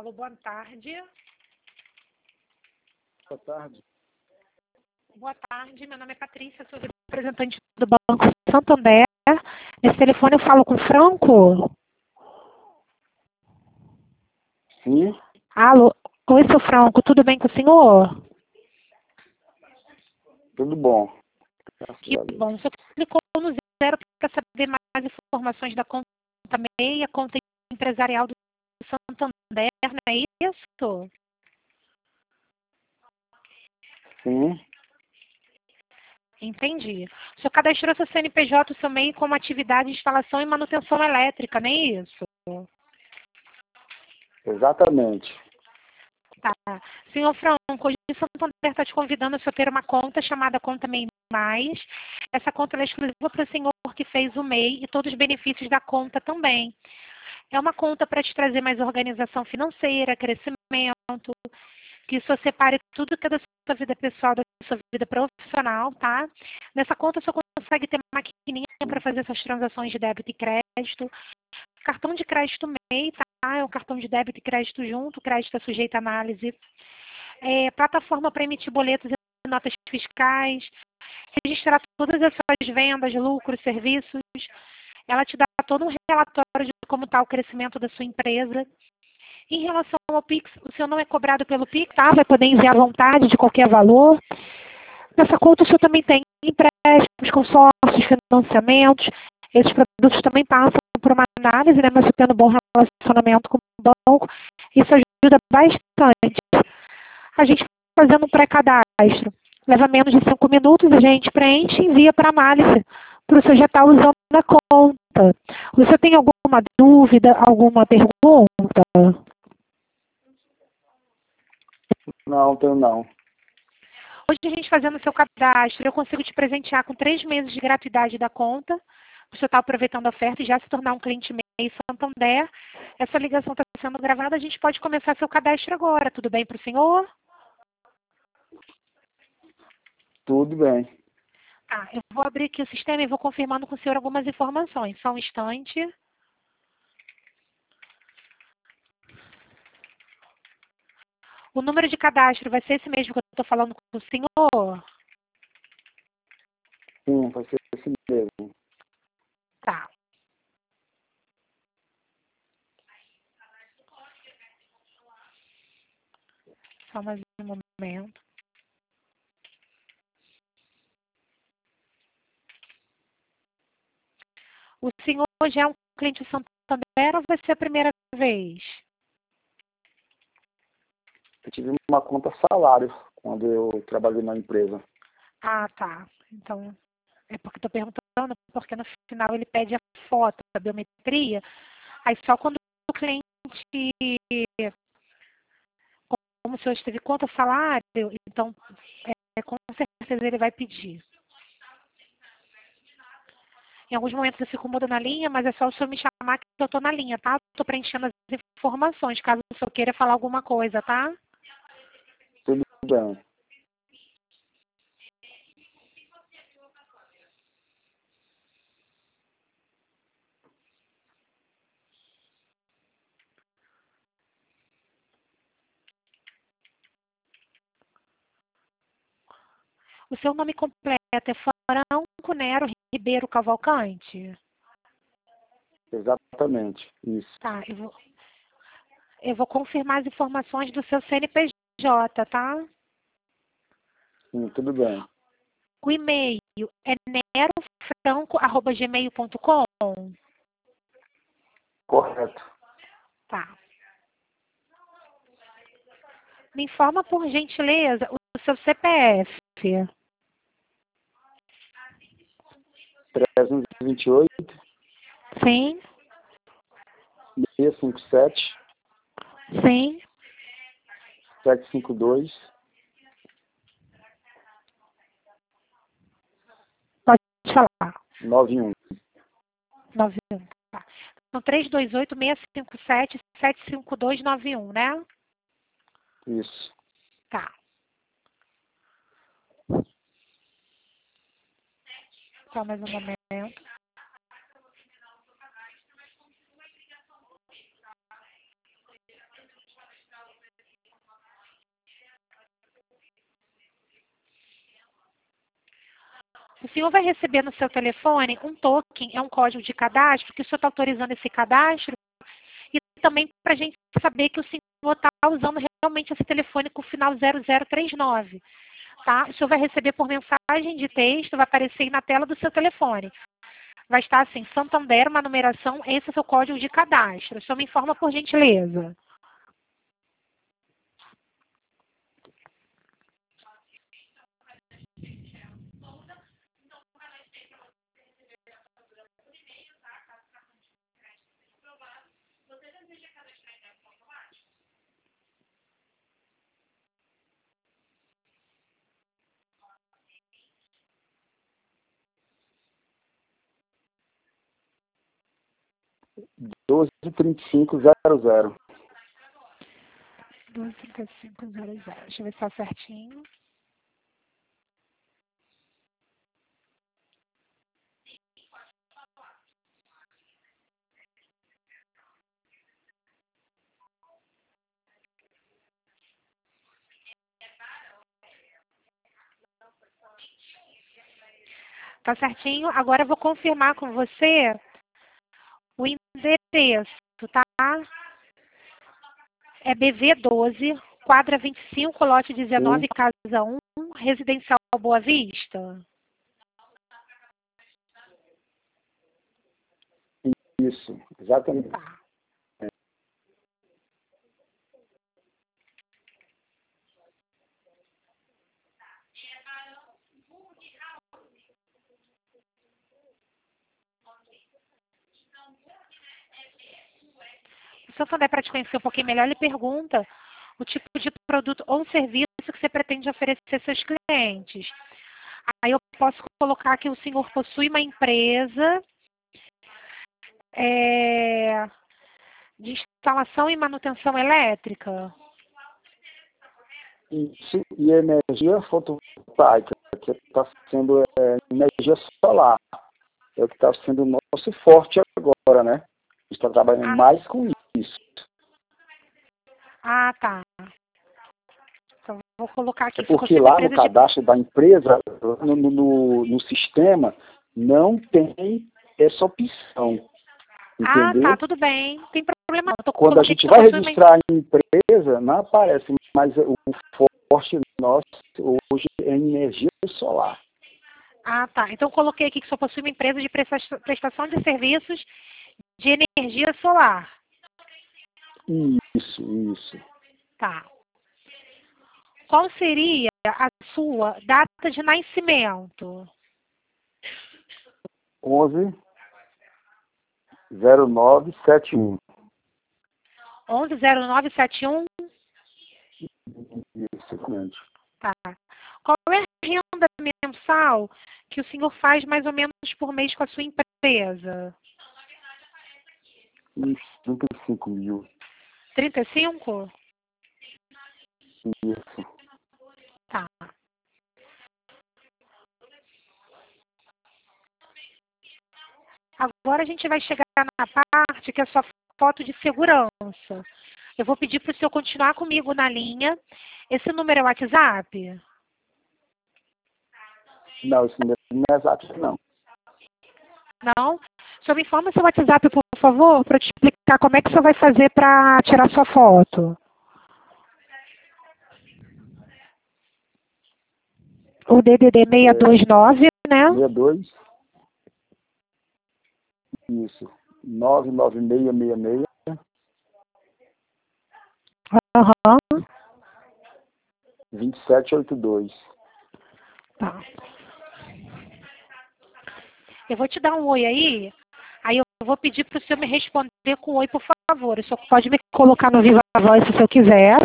Alô, boa tarde. Boa tarde. Boa tarde, meu nome é Patrícia, sou representante do Banco Santander. Nesse telefone eu falo com o Franco? Sim, Alô, oi, seu Franco, tudo bem com o senhor? tudo bom. Que Graças a Deus. bom, o senhor clicou no zero para saber mais informações da conta MEI, a conta empresarial do Santander, não é isso? Sim, Entendi. O senhor cadastrou seu CNPJ, o seu MEI como atividade de instalação e manutenção elétrica, não é isso? exatamente. Tá. Senhor Franco, hoje o Santander está te convidando a senhor ter uma conta chamada Conta MEI Mais. Essa conta é exclusiva para o senhor que fez o MEI e todos os benefícios da conta também. É uma conta para te trazer mais organização financeira, crescimento, que isso separe tudo que é da sua vida pessoal da sua vida profissional, tá? Nessa conta você consegue ter uma maquininha para fazer essas transações de débito e crédito. Cartão de crédito MEI, tá? É um cartão de débito e crédito junto, o crédito é sujeito à análise. Plataforma para emitir boletos e notas fiscais, registrar todas as suas vendas, lucros, serviços. Ela te dá todo um relatório de como está o crescimento da sua empresa. Em relação ao Pix, o senhor não é cobrado pelo Pix, tá? Vai poder enviar à vontade de qualquer valor. Nessa conta o senhor também tem empréstimos, consórcios, financiamentos. Esses produtos também passam por uma análise, né? Mas você tendo um bom relacionamento com o banco, isso ajuda bastante. A gente fazendo um pré-cadastro. Leva menos de 5 minutos, a gente preenche e envia para análise, para o senhor já estar usando a conta. Você tem alguma dúvida, alguma pergunta? Não, tenho não. Hoje a gente fazendo o seu cadastro, eu consigo te presentear com 3 meses de gratuidade da conta. Você está aproveitando a oferta e já se tornar um cliente MEI Santander. Essa ligação está sendo gravada, a gente pode começar seu cadastro agora. Tudo bem para o senhor? Tudo bem. Tá, eu vou abrir aqui o sistema e vou confirmando com o senhor algumas informações. Só um instante. O número de cadastro vai ser esse mesmo que eu estou falando com o senhor? Sim, vai ser esse mesmo. Tá. Só mais um momento. O senhor já é um cliente Santander ou vai ser a primeira vez? Eu tive uma conta salário quando eu trabalhei na empresa. Ah, tá. Então, é porque estou perguntando, porque no final ele pede a foto da biometria, aí só quando o cliente, como o senhor esteve conta salário, então, com certeza ele vai pedir. Em alguns momentos eu fico muda na linha, mas é só o senhor me chamar que eu estou na linha, tá? Estou preenchendo as informações, caso o senhor queira falar alguma coisa, tá? Tudo bem. O seu nome completo é Franco Nero Ribeiro Cavalcante? Exatamente. Isso. Tá, eu vou confirmar as informações do seu CNPJ, tá? Sim, tudo bem. O e-mail é nerofranco@gmail.com? Correto. Tá. Me informa, por gentileza, o seu CPF. 328, Sim, 657, sim. 752, Pode falar. 91. 91. Tá. Então, 328-657-75291, né? Isso. Tá. Só mais um momento. O senhor vai receber no seu telefone um token, é um código de cadastro, que o senhor está autorizando esse cadastro, e também para a gente saber que o senhor está usando realmente esse telefone com o final 0039. Tá? O senhor vai receber por mensagem de texto, vai aparecer aí na tela do seu telefone. Vai estar assim, Santander, uma numeração, esse é o seu código de cadastro. O senhor me informa por gentileza. doze trinta e cinco zero zero. 123500. Deixa eu ver se está certinho. Tá certinho? Agora eu vou confirmar com você o endereço, tá? É BV12, quadra 25, lote 19, casa 1, residencial Boa Vista. Isso, exatamente. Tá. O Santander, para te conhecer um pouquinho melhor, ele pergunta o tipo de produto ou serviço que você pretende oferecer aos seus clientes. Aí eu posso colocar que o senhor possui uma empresa de instalação e manutenção elétrica. Isso, e energia fotovoltaica, que está sendo energia solar. É o que está sendo o nosso forte agora, né? A gente está trabalhando mais com isso. Ah, tá. Então, vou colocar aqui. Porque lá no cadastro da empresa, no sistema, não tem essa opção. Entendeu? Ah, tá, tudo bem. Não tem problema não. Quando a gente vai registrar a empresa, não aparece, mas o forte nosso hoje é energia solar. Ah, tá. Então, eu coloquei aqui que só possui uma empresa de prestação de serviços de energia solar. Isso. Tá. Qual seria a sua data de nascimento? 11/09/71. 11/09/71? Exatamente. Tá. Qual é a renda mensal que o senhor faz mais ou menos por mês com a sua empresa? 35 mil. 35? Isso. Tá. Agora a gente vai chegar na parte que é a sua foto de segurança. Eu vou pedir para o senhor continuar comigo na linha. Esse número é o WhatsApp? Não, esse número não é exato, não. Não? O senhor me informa seu WhatsApp, por favor, para eu te explicar como é que o senhor vai fazer para tirar sua foto. O DDD 629, né? 62. Isso. 99666. Aham. 2782. Tá. Eu vou te dar um oi aí eu vou pedir para o senhor me responder com oi, por favor. O senhor pode me colocar no Viva Voz se o senhor quiser.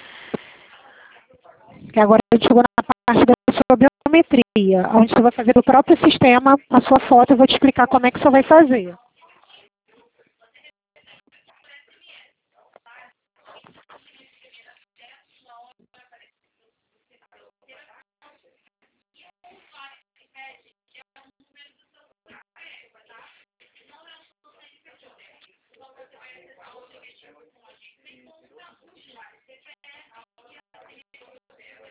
Que agora a gente chegou na parte da sua biometria, onde você vai fazer o próprio sistema a sua foto. Eu vou te explicar como é que você vai fazer.